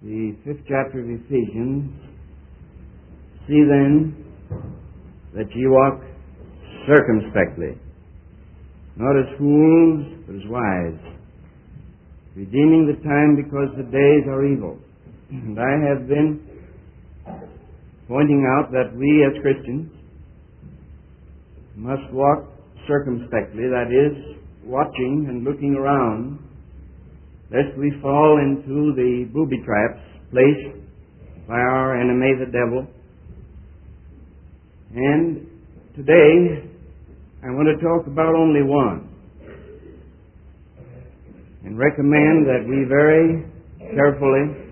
the 5th chapter of Ephesians. See then that ye walk circumspectly, not as fools, but as wise, redeeming the time, because the days are evil. And I have been pointing out that we as Christians must walk circumspectly, that is, watching and looking around, lest we fall into the booby traps placed by our enemy, the devil. And today, I want to talk about only one, and recommend that we very carefully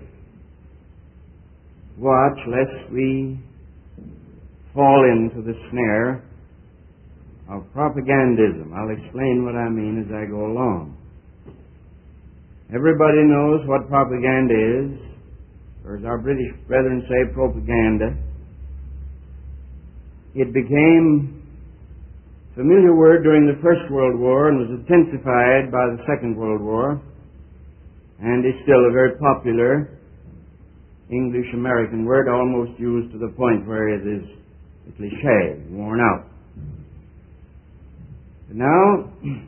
watch lest we fall into the snare of propagandism. I'll explain what I mean as I go along. Everybody knows what propaganda is, or as our British brethren say, propaganda. It became a familiar word during the First World War and was intensified by the Second World War, and is still a very popular English-American word, almost used to the point where it is a cliché, worn out. But now,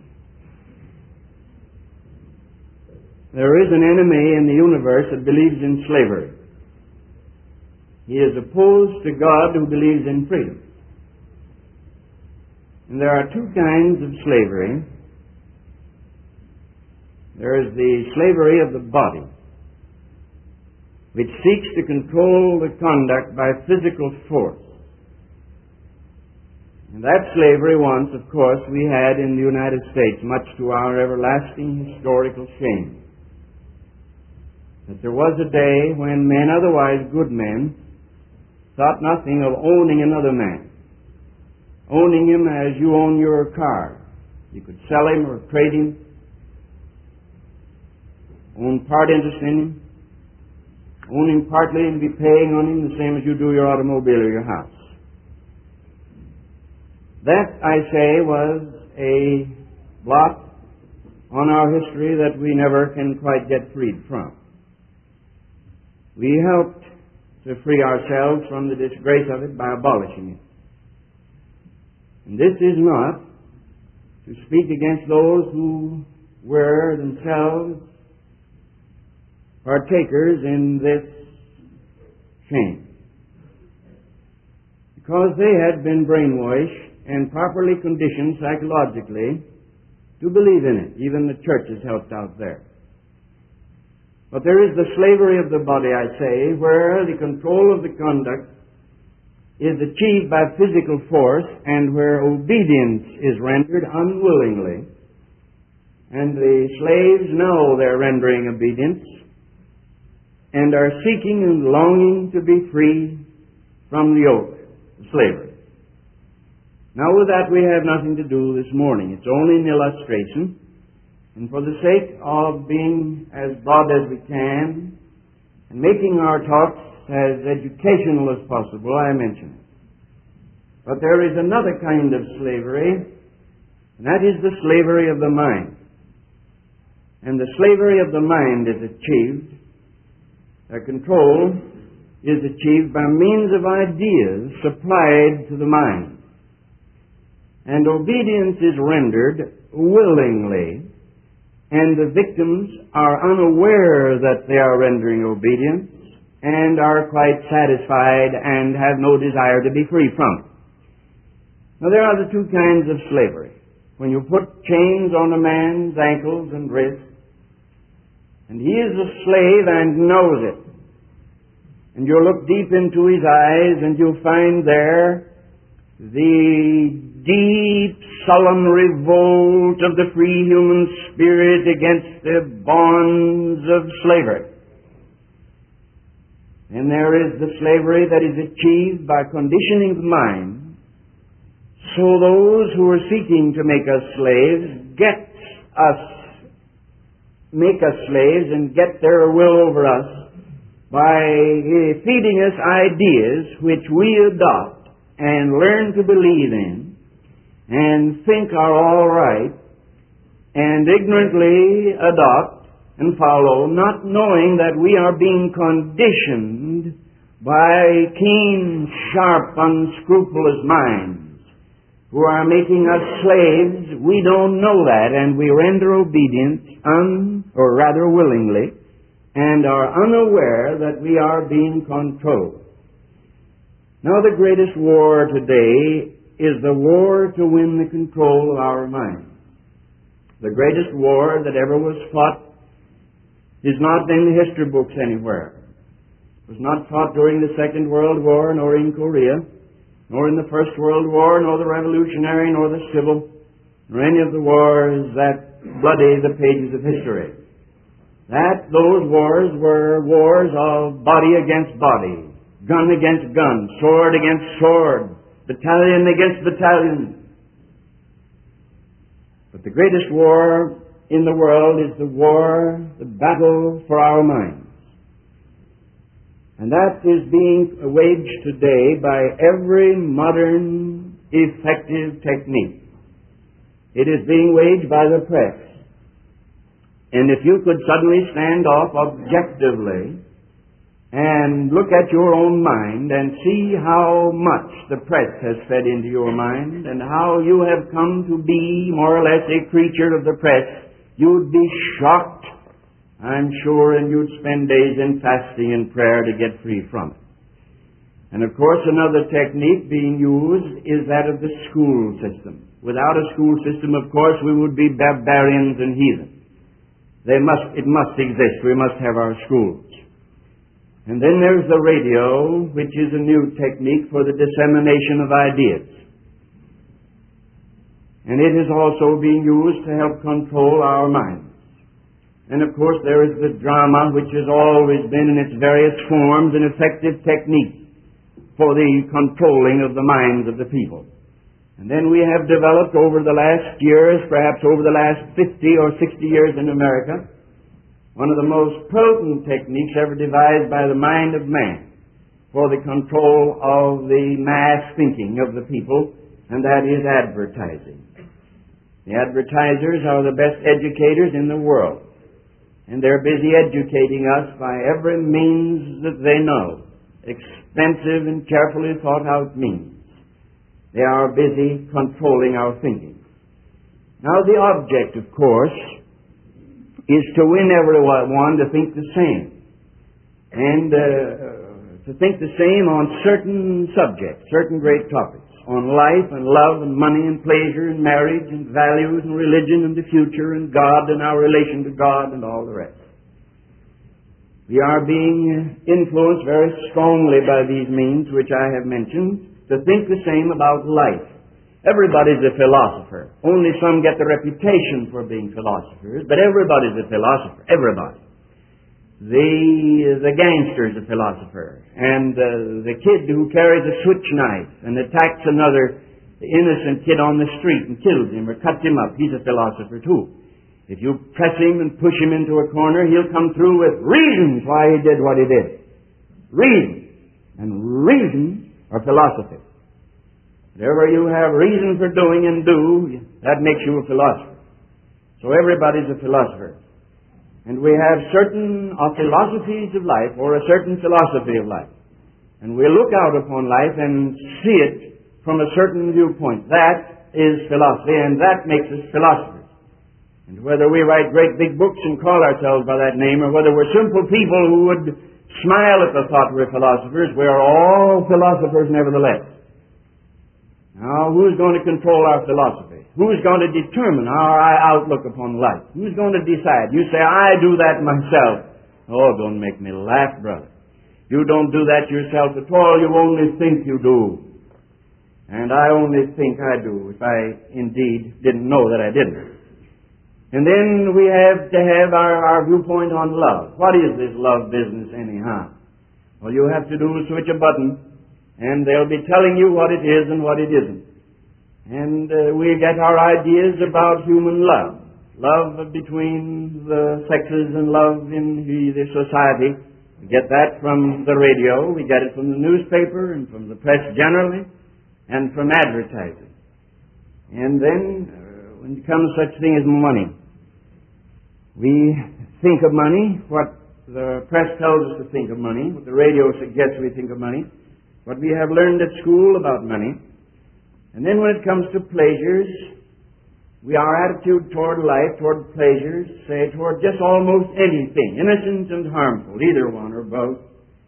there is an enemy in the universe that believes in slavery. He is opposed to God, who believes in freedom. And there are two kinds of slavery. There is the slavery of the body, which seeks to control the conduct by physical force. And that slavery once, of course, we had in the United States, much to our everlasting historical shame. That there was a day when men, otherwise good men, thought nothing of owning another man, owning him as you own your car. You could sell him or trade him, own part interest in him, own him partly and be paying on him the same as you do your automobile or your house. That, I say, was a blot on our history that we never can quite get freed from. We helped to free ourselves from the disgrace of it by abolishing it. And this is not to speak against those who were themselves partakers in this shame, because they had been brainwashed and properly conditioned psychologically to believe in it. Even the churches helped out there. But there is the slavery of the body, I say, where the control of the conduct is achieved by physical force and where obedience is rendered unwillingly. And the slaves know they're rendering obedience and are seeking and longing to be free from the yoke of slavery. Now with that we have nothing to do this morning. It's only an illustration. And for the sake of being as broad as we can and making our talks as educational as possible, I mention it. But there is another kind of slavery, and that is the slavery of the mind. And the slavery of the mind is achieved, control is achieved by means of ideas supplied to the mind. And obedience is rendered willingly, and the victims are unaware that they are rendering obedience and are quite satisfied and have no desire to be free from it. Now there are the two kinds of slavery. When you put chains on a man's ankles and wrists, and he is a slave and knows it, and you look deep into his eyes and you'll find there the deep, sullen revolt of the free human spirit against the bonds of slavery. And there is the slavery that is achieved by conditioning the mind, so those who are seeking to make us slaves make us slaves and get their will over us by feeding us ideas which we adopt and learn to believe in and think are all right, and ignorantly adopt and follow, not knowing that we are being conditioned by keen, sharp, unscrupulous minds who are making us slaves. We don't know that, and we render obedience, or rather willingly, and are unaware that we are being controlled. Now, the greatest war today is the war to win the control of our minds. The greatest war that ever was fought is not in the history books anywhere. It was not fought during the Second World War, nor in Korea, nor in the First World War, nor the Revolutionary, nor the Civil, nor any of the wars that bloody the pages of history. Those wars were wars of body against body, gun against gun, sword against sword, battalion against battalion. But the greatest war in the world is the battle for our minds. And that is being waged today by every modern effective technique. It is being waged by the press. And if you could suddenly stand off objectively and look at your own mind and see how much the press has fed into your mind and how you have come to be more or less a creature of the press, you'd be shocked, I'm sure, and you'd spend days in fasting and prayer to get free from it. And of course, another technique being used is that of the school system. Without a school system, of course, we would be barbarians and heathen. It must exist. We must have our schools. And then there's the radio, which is a new technique for the dissemination of ideas. And it is also being used to help control our minds. And of course there is the drama, which has always been in its various forms an effective technique for the controlling of the minds of the people. And then we have developed over the last years, perhaps over the last 50 or 60 years in America, one of the most potent techniques ever devised by the mind of man for the control of the mass thinking of the people, and that is advertising. The advertisers are the best educators in the world, and they're busy educating us by every means that they know, expensive and carefully thought out means. They are busy controlling our thinking. Now the object, of course, is to win everyone to think the same, and to think the same on certain subjects, certain great topics, on life and love and money and pleasure and marriage and values and religion and the future and God and our relation to God and all the rest. We are being influenced very strongly by these means which I have mentioned to think the same about life. Everybody's a philosopher. Only some get the reputation for being philosophers, but everybody's a philosopher. Everybody. The gangster's a philosopher, and the kid who carries a switch knife and attacks another innocent kid on the street and kills him or cuts him up, he's a philosopher too. If you press him and push him into a corner, he'll come through with reasons why he did what he did. Reasons. And reasons are philosophy. Whatever you have reason for doing and do, that makes you a philosopher. So everybody's a philosopher. And we have certain philosophies of life, or a certain philosophy of life. And we look out upon life and see it from a certain viewpoint. That is philosophy, and that makes us philosophers. And whether we write great big books and call ourselves by that name, or whether we're simple people who would smile at the thought we're philosophers, we're all philosophers nevertheless. Now, who's going to control our philosophy? Who's going to determine our outlook upon life? Who's going to decide? You say, I do that myself. Oh, don't make me laugh, brother. You don't do that yourself at all. You only think you do. And I only think I do, if I indeed didn't know that I didn't. And then we have to have our viewpoint on love. What is this love business anyhow? All you have to do is switch a button, and they'll be telling you what it is and what it isn't. And we get our ideas about human love. Love between the sexes and love in the society. We get that from the radio, we get it from the newspaper and from the press generally, and from advertising. And then when it comes such thing as money. We think of money, what the press tells us to think of money, what the radio suggests we think of money, what we have learned at school about money. And then when it comes to pleasures, our attitude toward life, toward pleasures, say toward just almost anything, innocent and harmful, either one or both,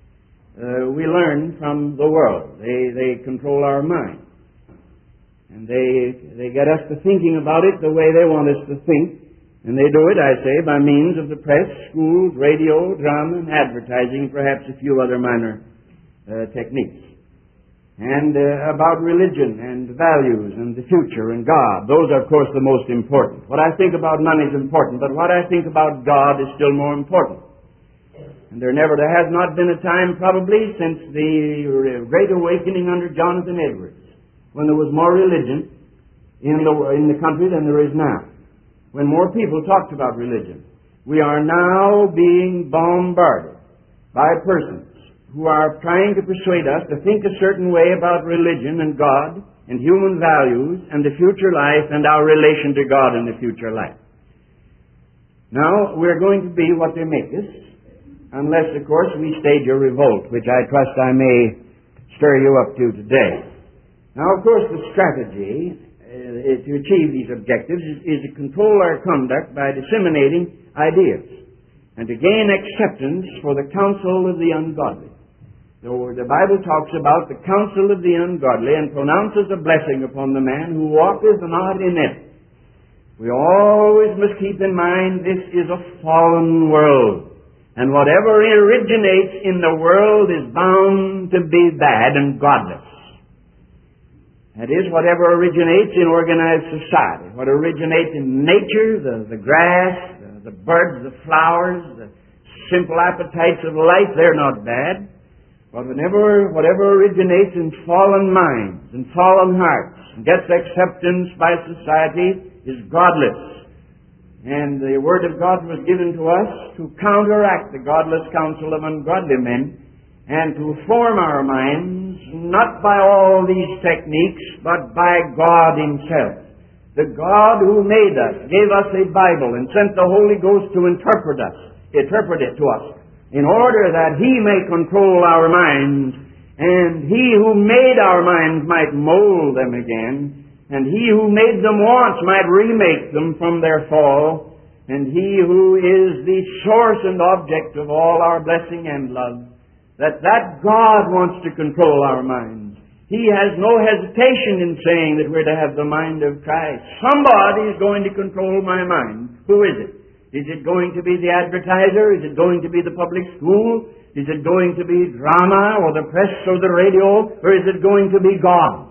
we learn from the world. They control our mind. And they get us to thinking about it the way they want us to think. And they do it, I say, by means of the press, schools, radio, drama, and advertising, perhaps a few other minor techniques. And about religion and values and the future and God. Those are, of course, the most important. What I think about money is important, but what I think about God is still more important. And there has not been a time, probably, since the Great Awakening under Jonathan Edwards, when there was more religion in the country than there is now. When more people talked about religion. We are now being bombarded by persons who are trying to persuade us to think a certain way about religion and God and human values and the future life and our relation to God in the future life. Now, we're going to be what they make us, unless, of course, we stage a revolt, which I trust I may stir you up to today. Now, of course, the strategy to achieve these objectives is to control our conduct by disseminating ideas and to gain acceptance for the counsel of the ungodly. So the Bible talks about the counsel of the ungodly and pronounces a blessing upon the man who walketh not in it. We always must keep in mind this is a fallen world, and whatever originates in the world is bound to be bad and godless. That is, whatever originates in organized society, what originates in nature, the grass, the birds, the flowers, the simple appetites of life, they're not bad. But whatever originates in fallen minds and fallen hearts and gets acceptance by society is godless. And the Word of God was given to us to counteract the godless counsel of ungodly men and to form our minds not by all these techniques, but by God Himself. The God who made us, gave us a Bible, and sent the Holy Ghost to interpret it to us, in order that He may control our minds, and He who made our minds might mold them again, and He who made them once might remake them from their fall, and He who is the source and object of all our blessing and love, that God wants to control our minds. He has no hesitation in saying that we're to have the mind of Christ. Somebody is going to control my mind. Who is it? Is it going to be the advertiser? Is it going to be the public school? Is it going to be drama or the press or the radio? Or is it going to be God?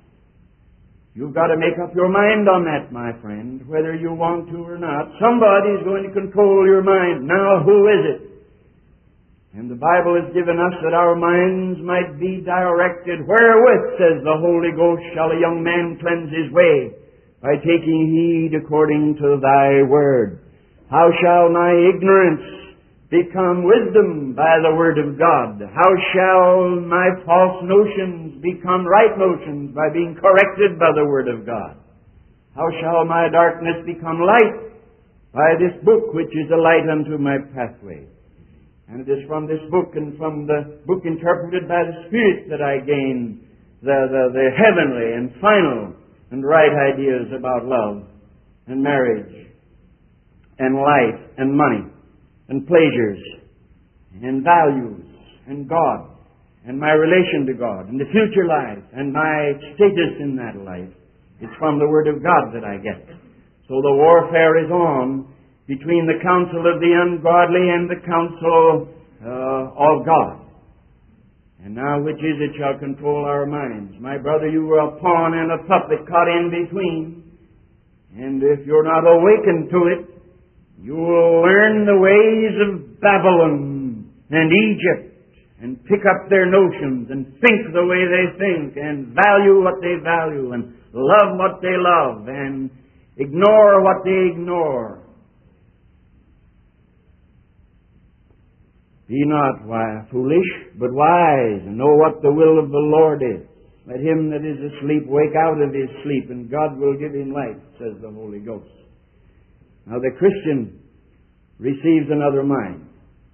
You've got to make up your mind on that, my friend, whether you want to or not. Somebody is going to control your mind. Now, who is it? And the Bible has given us that our minds might be directed. Wherewith, says the Holy Ghost, shall a young man cleanse his way? By taking heed according to thy word. How shall my ignorance become wisdom? By the word of God. How shall my false notions become right notions? By being corrected by the word of God. How shall my darkness become light? By this book which is a light unto my pathway. And it is from this book and from the book interpreted by the Spirit that I gain the heavenly and final and right ideas about love and marriage and life and money and pleasures and values and God and my relation to God and the future life and my status in that life. It's from the Word of God that I get. So the warfare is on between the counsel of the ungodly and the counsel of God. And now which is it shall control our minds? My brother, you were a pawn and a puppet caught in between. And if you're not awakened to it, you will learn the ways of Babylon and Egypt and pick up their notions and think the way they think and value what they value and love what they love and ignore what they ignore. Be not foolish, but wise, and know what the will of the Lord is. Let him that is asleep wake out of his sleep, and God will give him light, says the Holy Ghost. Now the Christian receives another mind.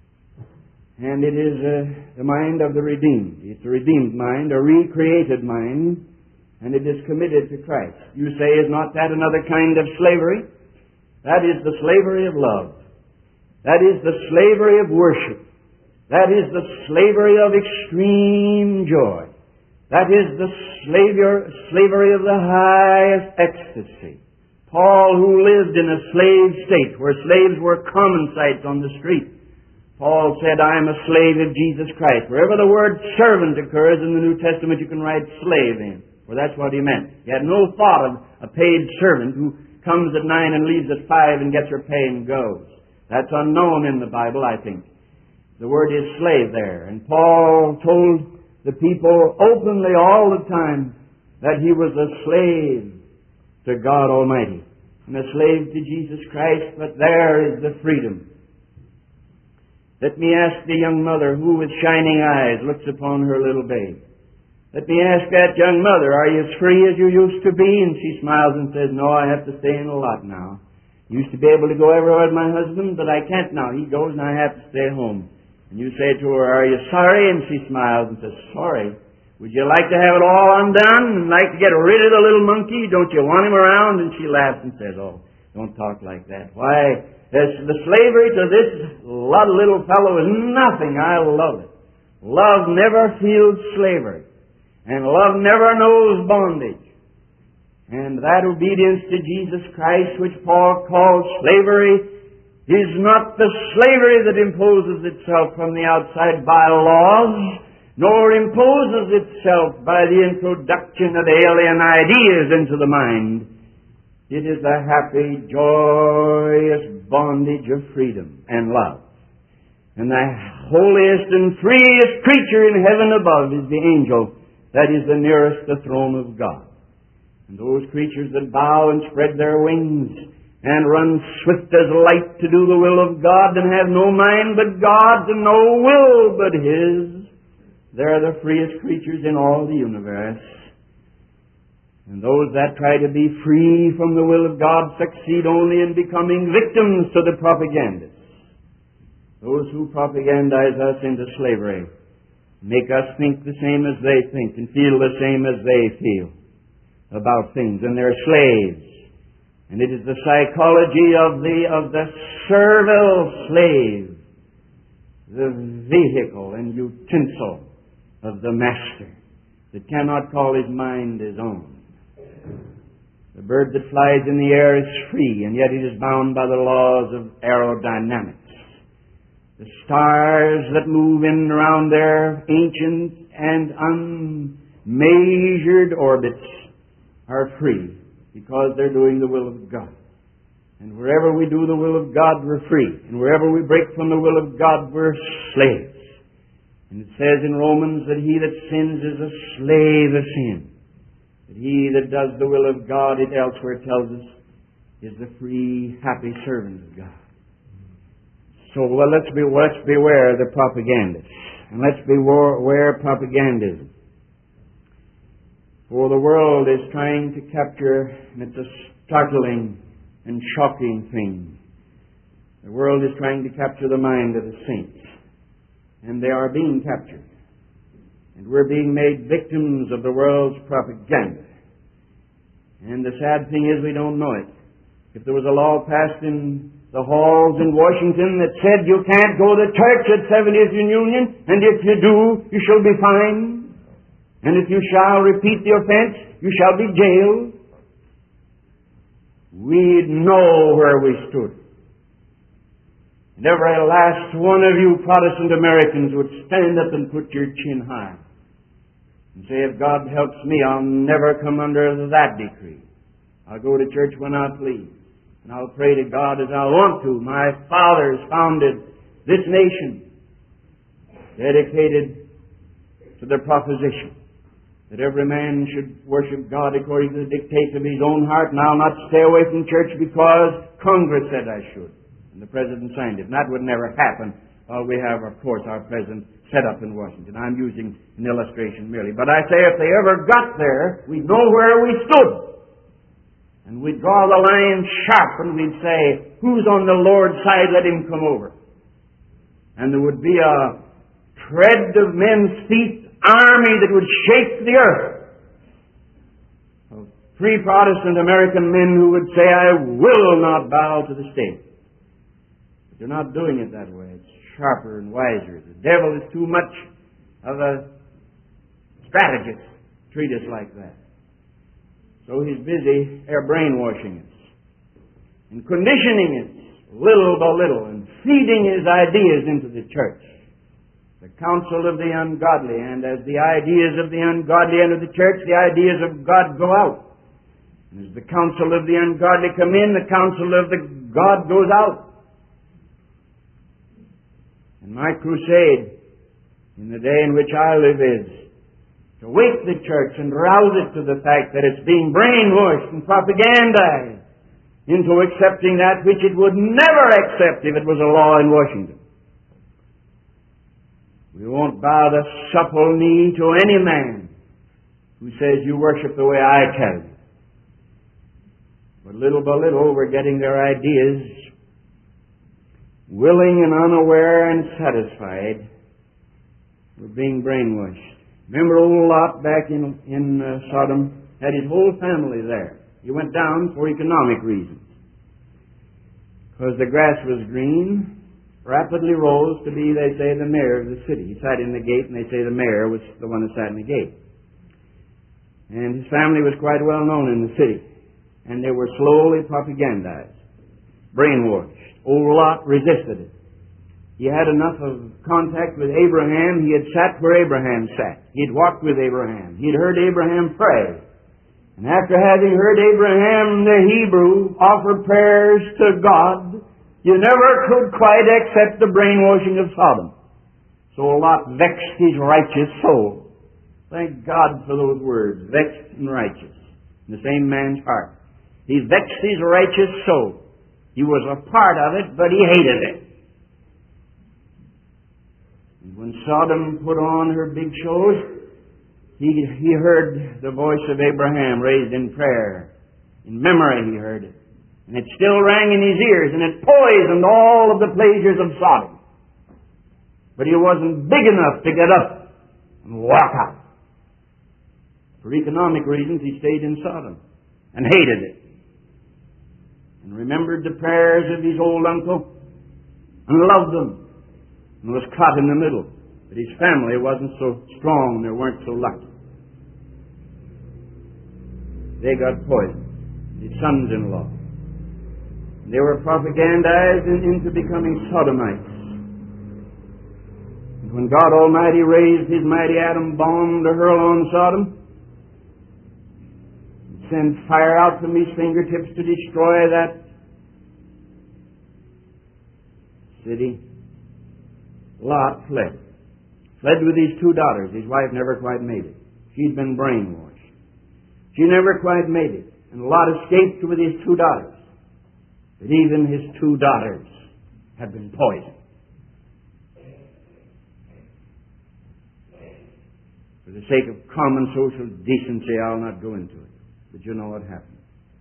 And it is the mind of the redeemed. It's a redeemed mind, a recreated mind, and it is committed to Christ. You say, is not that another kind of slavery? That is the slavery of love. That is the slavery of worship. That is the slavery of extreme joy. That is the slavery of the highest ecstasy. Paul, who lived in a slave state where slaves were common sights on the street, Paul said, I am a slave of Jesus Christ. Wherever the word servant occurs in the New Testament, you can write slave in. For that's what he meant. He had no thought of a paid servant who comes at 9 and leaves at 5 and gets her pay and goes. That's unknown in the Bible, I think. The word is slave there. And Paul told the people openly all the time that he was a slave to God Almighty and a slave to Jesus Christ, but there is the freedom. Let me ask the young mother who with shining eyes looks upon her little babe. Let me ask that young mother, are you as free as you used to be? And she smiles and says, no, I have to stay in a lot now. Used to be able to go everywhere with my husband, but I can't now. He goes and I have to stay home. And you say to her, are you sorry? And she smiles and says, sorry. Would you like to have it all undone and like to get rid of the little monkey? Don't you want him around? And she laughs and says, oh, don't talk like that. Why? The slavery to this little fellow is nothing. I love it. Love never feels slavery. And love never knows bondage. And that obedience to Jesus Christ, which Paul calls slavery, is not the slavery that imposes itself from the outside by laws, nor imposes itself by the introduction of alien ideas into the mind. It is the happy, joyous bondage of freedom and love. And the holiest and freest creature in heaven above is the angel that is the nearest the throne of God. And those creatures that bow and spread their wings and run swift as light to do the will of God and have no mind but God's and no will but His, they're the freest creatures in all the universe. And those that try to be free from the will of God succeed only in becoming victims to the propagandists. Those who propagandize us into slavery make us think the same as they think and feel the same as they feel about things. And they're slaves. And it is the psychology of the servile slave, the vehicle and utensil of the master that cannot call his mind his own. The bird that flies in the air is free, and yet it is bound by the laws of aerodynamics. The stars that move in and around their ancient and unmeasured orbits are free because they're doing the will of God. And wherever we do the will of God, we're free. And wherever we break from the will of God, we're slaves. And it says in Romans that he that sins is a slave of sin. That he that does the will of God, it elsewhere tells us, is the free, happy servant of God. So let's beware the propagandists. And let's beware propagandism. For the world is trying to capture, and it's a startling and shocking thing. The world is trying to capture the mind of the saints. And they are being captured. And we're being made victims of the world's propaganda. And the sad thing is we don't know it. If there was a law passed in the halls in Washington that said you can't go to church at 70th and Union, and if you do, you shall be fined. And if you shall repeat the offense, you shall be jailed. We'd know where we stood. And every last one of you Protestant Americans would stand up and put your chin high and say, if God helps me, I'll never come under that decree. I'll go to church when I please. And I'll pray to God as I want to. My fathers founded this nation dedicated to the proposition that every man should worship God according to the dictates of his own heart, and I'll not stay away from church because Congress said I should. And the President signed it. And that would never happen while we have, of course, our President set up in Washington. I'm using an illustration merely. But I say if they ever got there, we'd know where we stood. And we'd draw the line sharp and we'd say, who's on the Lord's side, let him come over. And there would be a tread of men's feet army that would shake the earth. Of free Protestant American men who would say, I will not bow to the state. But they're not doing it that way. It's sharper and wiser. The devil is too much of a strategist to treat us like that. So he's busy brainwashing us and conditioning us little by little and feeding his ideas into the church. The counsel of the ungodly, and as the ideas of the ungodly enter the church, the ideas of God go out. And as the counsel of the ungodly come in, the counsel of the God goes out. And my crusade in the day in which I live is to wake the church and rouse it to the fact that it's being brainwashed and propagandized into accepting that which it would never accept if it was a law in Washington. We won't bow the supple knee to any man who says you worship the way I tell you. But little by little we're getting their ideas, willing and unaware and satisfied. We're being brainwashed. Remember old Lot back in Sodom had his whole family there. He went down for economic reasons. Because the grass was green, rapidly rose to be, they say, the mayor of the city. He sat in the gate, and they say the mayor was the one who sat in the gate. And his family was quite well known in the city. And they were slowly propagandized, brainwashed. Old Lot resisted it. He had enough of contact with Abraham. He had sat where Abraham sat. He had walked with Abraham. He had heard Abraham pray. And after having heard Abraham the Hebrew offer prayers to God, you never could quite accept the brainwashing of Sodom. So Lot vexed his righteous soul. Thank God for those words, vexed and righteous, in the same man's heart. He vexed his righteous soul. He was a part of it, but he hated it. And when Sodom put on her big shows, he heard the voice of Abraham raised in prayer. In memory he heard it. And it still rang in his ears, and it poisoned all of the pleasures of Sodom. But he wasn't big enough to get up and walk out. For economic reasons, he stayed in Sodom and hated it. And remembered the prayers of his old uncle and loved them. And was caught in the middle. But his family wasn't so strong, they weren't so lucky. They got poisoned. His sons-in-law. They were propagandized into becoming Sodomites. And when God Almighty raised His mighty atom bomb to hurl on Sodom, and send fire out from His fingertips to destroy that city, Lot fled. Fled with his two daughters. His wife never quite made it. She'd been brainwashed. She never quite made it. And Lot escaped with his two daughters. But even his two daughters had been poisoned. For the sake of common social decency, I'll not go into it. But you know what happened.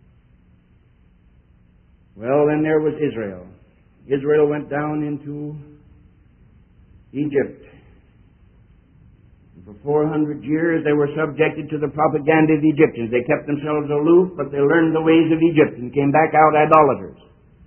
Well, then there was Israel. Israel went down into Egypt. And for 400 years they were subjected to the propaganda of the Egyptians. They kept themselves aloof, but they learned the ways of Egypt and came back out idolaters.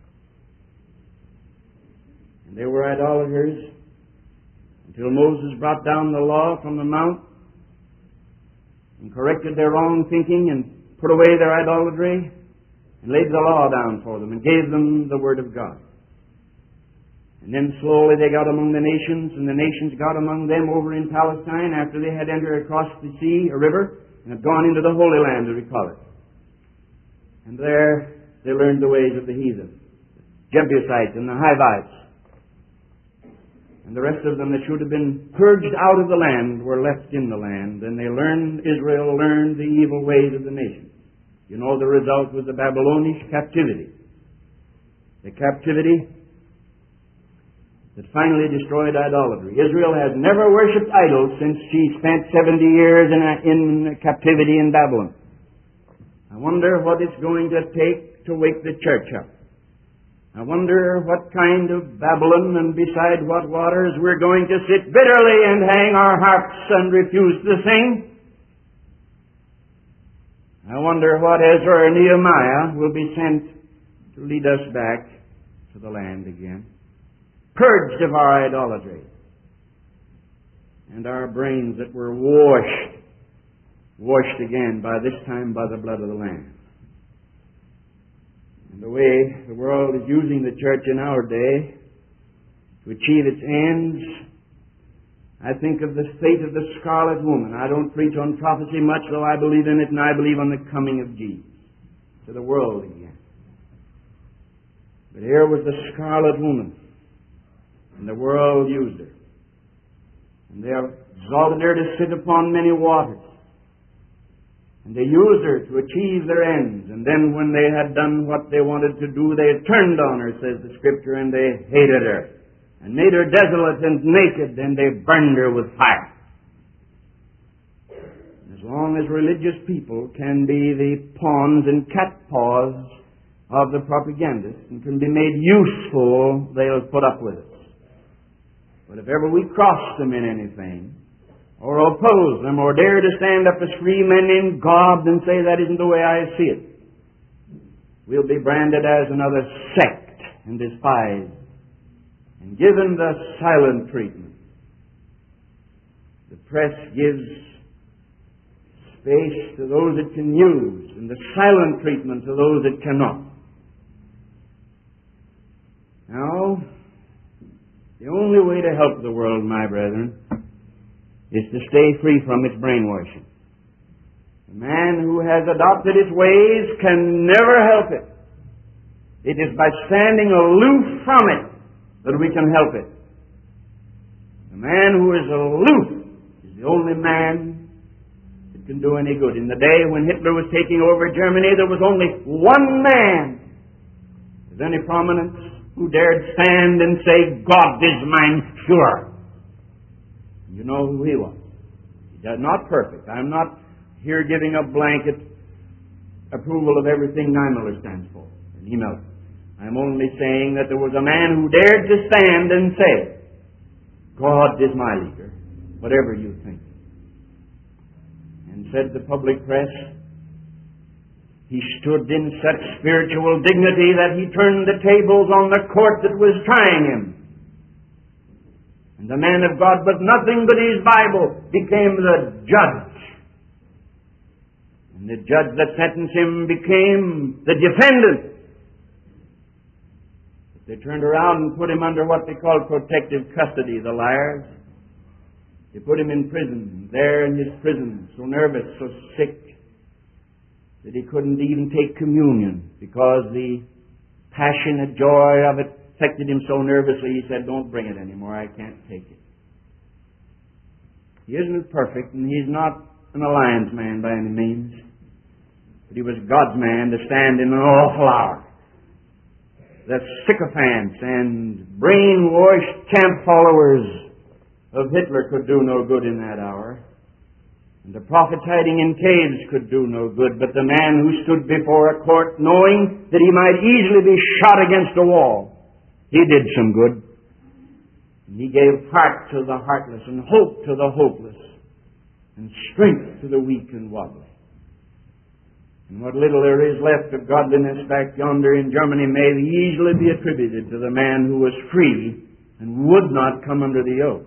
And they were idolaters until Moses brought down the law from the mount and corrected their wrong thinking and put away their idolatry and laid the law down for them and gave them the Word of God. And then slowly they got among the nations, and the nations got among them over in Palestine after they had entered across the sea, a river, and had gone into the Holy Land, as we call it. And there they learned the ways of the heathen, the Jebusites and the Hivites. And the rest of them that should have been purged out of the land were left in the land, and Israel learned the evil ways of the nations. You know the result was the Babylonish captivity. The captivity that finally destroyed idolatry. Israel has never worshipped idols since she spent 70 years in captivity in Babylon. I wonder what it's going to take to wake the church up. I wonder what kind of Babylon and beside what waters we're going to sit bitterly and hang our harps and refuse to sing. I wonder what Ezra or Nehemiah will be sent to lead us back to the land again, purged of our idolatry and our brains that were washed again, by this time by the blood of the Lamb. And the way the world is using the church in our day to achieve its ends, I think of the fate of the scarlet woman. I don't preach on prophecy much, though I believe in it, and I believe on the coming of Jesus to the world again. But here was the scarlet woman, and the world used her. And they exalted her to sit upon many waters. And they used her to achieve their ends. And then when they had done what they wanted to do, they turned on her, says the Scripture, and they hated her, and made her desolate and naked, and they burned her with fire. As long as religious people can be the pawns and catpaws of the propagandists and can be made useful, they'll put up with it. But if ever we cross them in anything, or oppose them, or dare to stand up as free men in God and say that isn't the way I see it, we'll be branded as another sect and despised and given the silent treatment. The press gives space to those it can use and the silent treatment to those it cannot. Now, the only way to help the world, my brethren, is to stay free from its brainwashing. The man who has adopted its ways can never help it. It is by standing aloof from it that we can help it. The man who is aloof is the only man that can do any good. In the day when Hitler was taking over Germany, there was only one man of any prominence who dared stand and say, "God is mein Führer." You know who he was. He's not perfect. I'm not here giving a blanket approval of everything Niemöller stands for, and Niemöller. I'm only saying that there was a man who dared to stand and say, "God is my leader, whatever you think." And said the public press, he stood in such spiritual dignity that he turned the tables on the court that was trying him. And the man of God, with nothing but his Bible, became the judge. And the judge that sentenced him became the defendant. They turned around and put him under what they call protective custody, the liars. They put him in prison, there in his prison, so nervous, so sick, that he couldn't even take communion because the passionate joy of it affected him so nervously, he said, "Don't bring it anymore, I can't take it." He isn't perfect, and he's not an alliance man by any means, but he was God's man to stand in an awful hour. The sycophants and brainwashed camp followers of Hitler could do no good in that hour. And the prophets hiding in caves could do no good, but the man who stood before a court knowing that he might easily be shot against a wall, he did some good. And he gave heart to the heartless and hope to the hopeless and strength to the weak and wobbly. And what little there is left of godliness back yonder in Germany may easily be attributed to the man who was free and would not come under the yoke.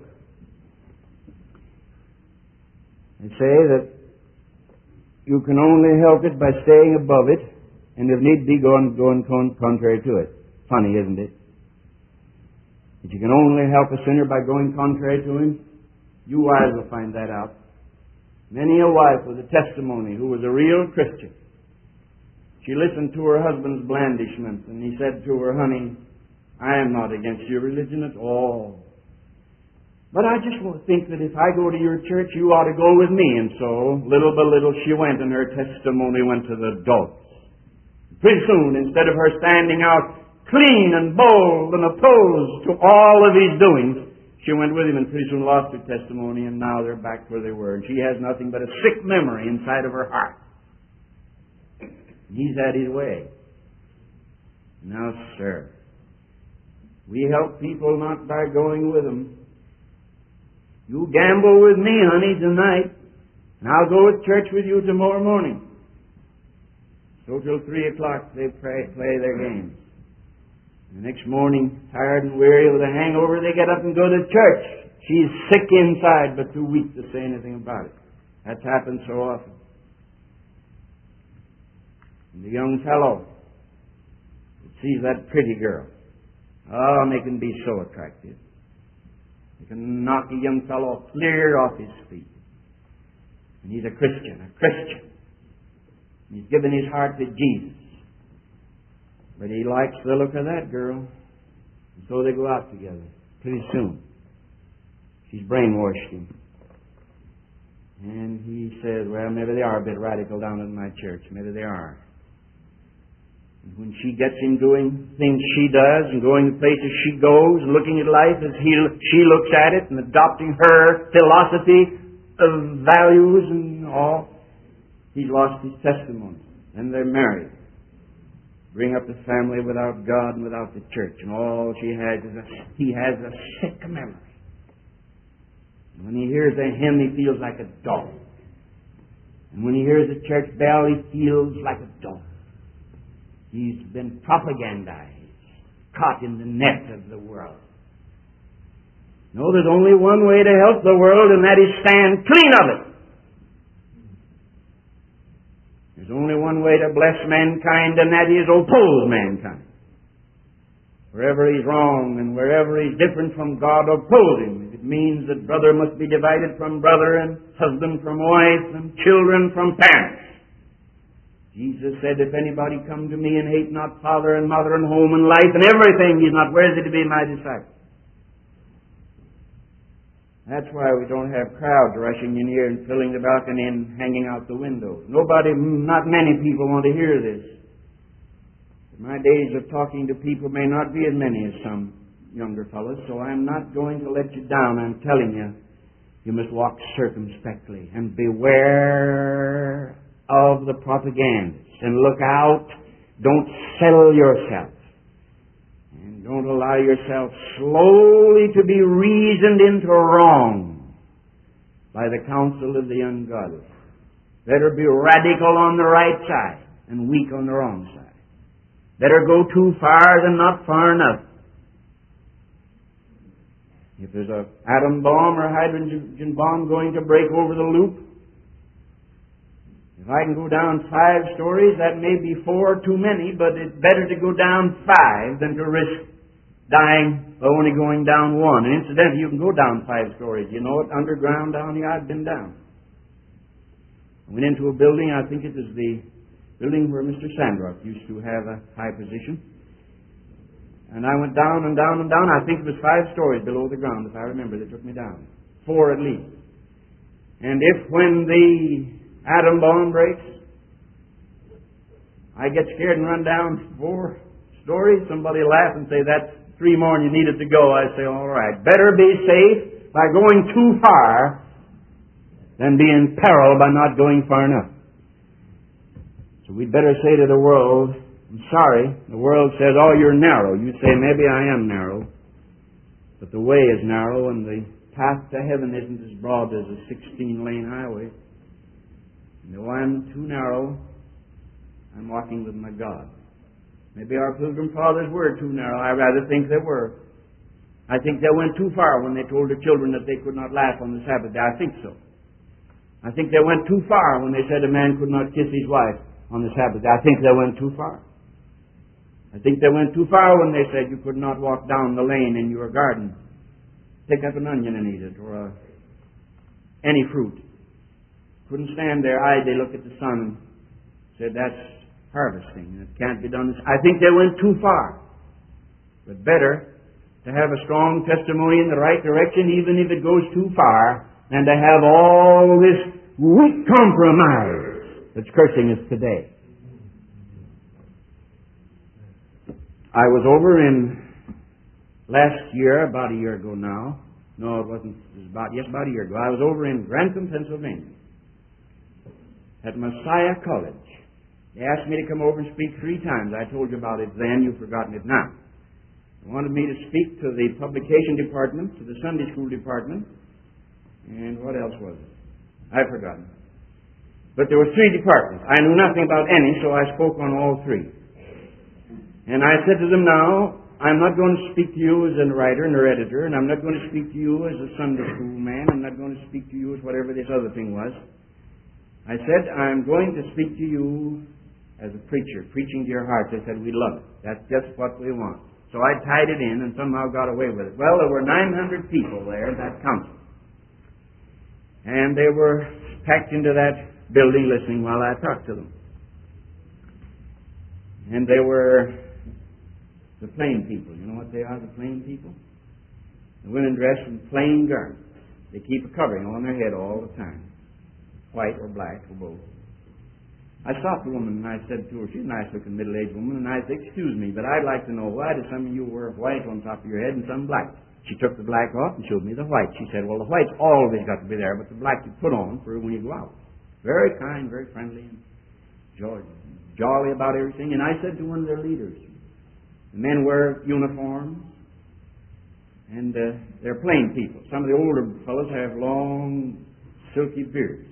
I say that you can only help it by staying above it, and if need be, going contrary to it. Funny, isn't it? That you can only help a sinner by going contrary to him. You wives will find that out. Many a wife with a testimony who was a real Christian. She listened to her husband's blandishments, and he said to her, "Honey, I am not against your religion at all. But I just think that if I go to your church, you ought to go with me." And so, little by little, she went, and her testimony went to the dogs. Pretty soon, instead of her standing out clean and bold and opposed to all of his doings, she went with him and pretty soon lost her testimony, and now they're back where they were. And she has nothing but a sick memory inside of her heart. He's had his way. Now, sir, we help people not by going with them. You gamble with me, honey, tonight, and I'll go to church with you tomorrow morning. So till 3 o'clock they play their games. The next morning, tired and weary with a hangover, they get up and go to church. She's sick inside, but too weak to say anything about it. That's happened so often. And the young fellow sees that pretty girl. Oh, and they can be so attractive. They can knock a young fellow clear off his feet. And he's a Christian. And he's given his heart to Jesus. But he likes the look of that girl. And so they go out together. Pretty soon, she's brainwashed him. And he says, well, maybe they are a bit radical down in my church. Maybe they are. And when she gets him doing things she does and going to places she goes, looking at life as she looks at it and adopting her philosophy of values and all, he's lost his testimony. And they're married. Bring up the family without God and without the church. And all he has a sick memory. And when he hears a hymn, he feels like a dog. And when he hears a church bell, he feels like a dog. He's been propagandized, caught in the net of the world. No, there's only one way to help the world, and that is stand clean of it. There's only one way to bless mankind, and that is oppose mankind. Wherever he's wrong and wherever he's different from God, oppose him. If it means that brother must be divided from brother and husband from wife and children from parents. Jesus said, if anybody come to me and hate not father and mother and home and life and everything, he's not worthy to be my disciple. That's why we don't have crowds rushing in here and filling the balcony and hanging out the windows. Not many people want to hear this. My days of talking to people may not be as many as some younger fellows, so I'm not going to let you down. I'm telling you, you must walk circumspectly and beware of the propagandists and look out. Don't settle yourself. And don't allow yourself slowly to be reasoned into wrong by the counsel of the ungodly. Better be radical on the right side and weak on the wrong side. Better go too far than not far enough. If there's an atom bomb or a hydrogen bomb going to break over the loop, if I can go down 5 stories, that may be 4 too many, but it's better to go down 5 than to risk dying by only going down 1. And incidentally, you can go down 5 stories. You know it, underground down here, I've been down. I went into a building, I think it was the building where Mr. Sandrock used to have a high position. And I went down and down and down. I think it was 5 stories below the ground, if I remember. They took me down. 4 at least. And if when the atom bomb breaks, I get scared and run down 4 stories, somebody laugh and say, that's 3 more and you needed to go. I say, all right. Better be safe by going too far than be in peril by not going far enough. So we'd better say to the world, I'm sorry. The world says, oh, you're narrow. You say, maybe I am narrow. But the way is narrow and the path to heaven isn't as broad as a 16-lane highway. And though I'm too narrow, I'm walking with my God. Maybe our Pilgrim Fathers were too narrow. I rather think they were. I think they went too far when they told their children that they could not laugh on the Sabbath day. I think so. I think they went too far when they said a man could not kiss his wife on the Sabbath day. I think they went too far. I think they went too far when they said you could not walk down the lane in your garden, pick up an onion and eat it, or any fruit. Couldn't stand there idly look at the sun and said that's harvesting. It can't be done. I think they went too far. But better to have a strong testimony in the right direction, even if it goes too far, than to have all this weak compromise that's cursing us today. I was over in last year, about a year ago now. No, it wasn't. It was about a year ago. I was over in Grantham, Pennsylvania, at Messiah College. They asked me to come over and speak 3 times. I told you about it then. You've forgotten it now. They wanted me to speak to the publication department, to the Sunday school department, and what else was it? I've forgotten. But there were 3 departments. I knew nothing about any, so I spoke on all 3. And I said to them, now, I'm not going to speak to you as a writer and an editor, and I'm not going to speak to you as a Sunday school man. I'm not going to speak to you as whatever this other thing was. I said, I'm going to speak to you as a preacher, preaching to your hearts. They said, we love it. That's just what we want. So I tied it in and somehow got away with it. Well, there were 900 people there at that council. And they were packed into that building listening while I talked to them. And they were the plain people. You know what they are, the plain people? The women dressed in plain garments. They keep a covering on their head all the time. White or black or both. I stopped the woman and I said to her, she's a nice-looking middle-aged woman, and I said, excuse me, but I'd like to know, why do some of you wear white on top of your head and some black? She took the black off and showed me the white. She said, well, the white's always got to be there, but the black you put on for when you go out. Very kind, very friendly, and jolly about everything. And I said to one of their leaders, the men wear uniforms, and they're plain people. Some of the older fellows have long, silky beards.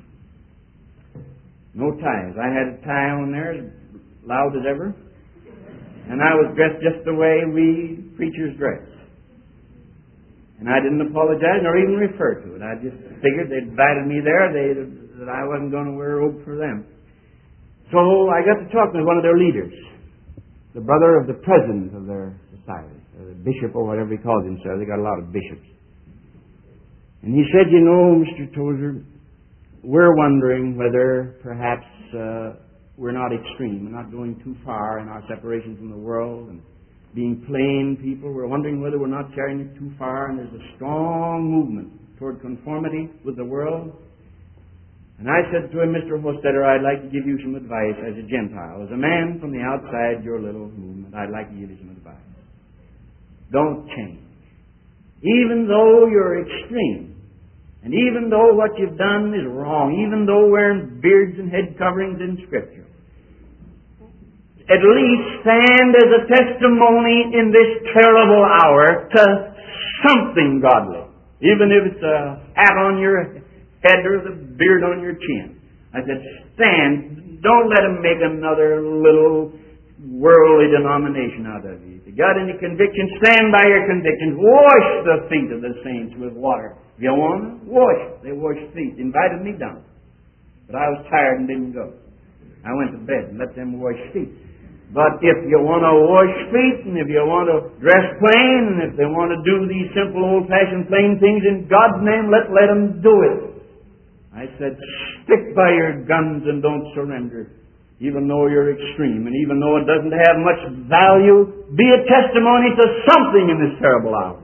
No ties. I had a tie on there as loud as ever. And I was dressed just the way we preachers dress. And I didn't apologize nor even refer to it. I just figured they'd invited me there, that I wasn't going to wear a robe for them. So I got to talking to one of their leaders, the brother of the president of their society, or the bishop or whatever he calls himself. They got a lot of bishops. And he said, you know, Mr. Tozer, we're wondering whether perhaps we're not extreme. We're not going too far in our separation from the world and being plain people. We're wondering whether we're not carrying it too far, and there's a strong movement toward conformity with the world. And I said to him, Mr. Hostetter, I'd like to give you some advice as a Gentile. As a man from the outside your little movement, I'd like to give you some advice. Don't change. Even though you're extreme, and even though what you've done is wrong, even though wearing beards and head coverings in Scripture, at least stand as a testimony in this terrible hour to something godly. Even if it's a hat on your head or the beard on your chin. I said, stand. Don't let them make another little worldly denomination out of you. If you got any conviction, stand by your convictions. Wash the feet of the saints with water. If you want to, wash. They washed feet. Invited me down. But I was tired and didn't go. I went to bed and let them wash feet. But if you want to wash feet, and if you want to dress plain, and if they want to do these simple, old-fashioned, plain things in God's name, let them do it. I said, stick by your guns and don't surrender, even though you're extreme, and even though it doesn't have much value, be a testimony to something in this terrible hour.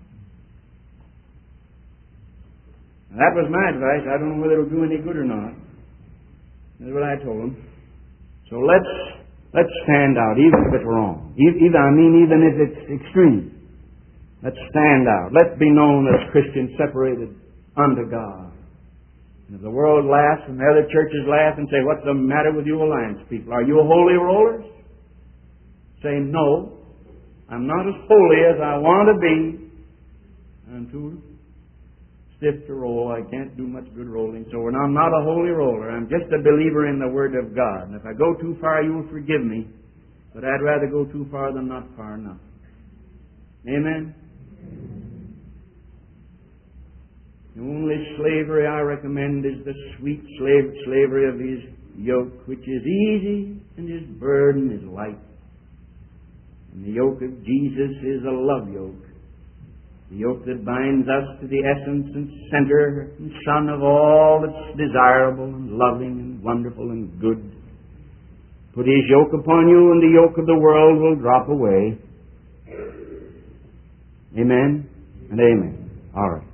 And that was my advice. I don't know whether it'll do any good or not. That's what I told them. So let's stand out, even if it's wrong. Even if it's extreme. Let's stand out. Let's be known as Christians separated unto God. And if the world laughs and the other churches laugh and say, what's the matter with you Alliance people? Are you holy rollers? Say, no. I'm not as holy as I want to be. I'm too stiff to roll. I can't do much good rolling. So I'm not a holy roller. I'm just a believer in the Word of God. And if I go too far, you will forgive me. But I'd rather go too far than not far enough. Amen? The only slavery I recommend is the sweet slavery of His yoke, which is easy and His burden is light. And the yoke of Jesus is a love yoke. The yoke that binds us to the essence and center and sun of all that's desirable and loving and wonderful and good. Put His yoke upon you and the yoke of the world will drop away. Amen and amen. All right.